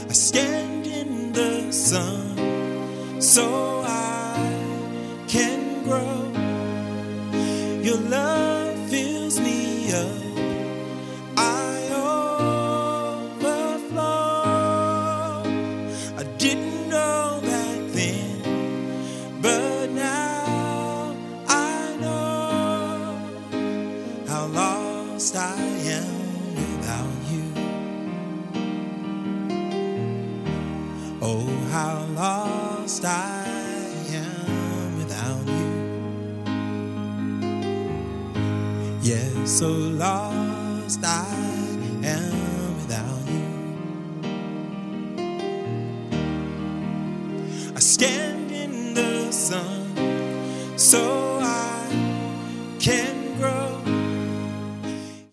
I stand in the sun so I can grow. Your love fills me up. I overflow. I didn't know back then, but now I know how lost I am without you. Oh, how lost I am without you. Yes, so lost I am without you. I stand in the sun so